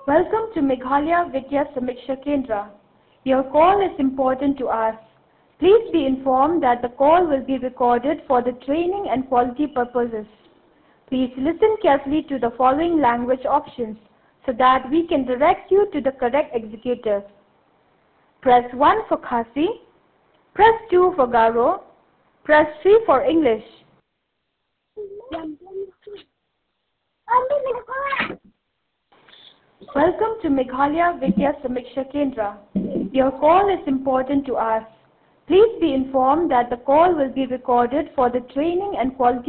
Welcome to Meghalaya Vidya Samiksha Kendra. Your call is important to us. Please be informed that the call will be recorded for the training and quality purposes. Please listen carefully to the following language options so that we can direct you to the correct executive. Press 1 for Khasi, press 2 for Garo, press 3 for English. Welcome to Meghalaya Vidya Samiksha Kendra. Your call is important to us. Please be informed that the call will be recorded for the training and quality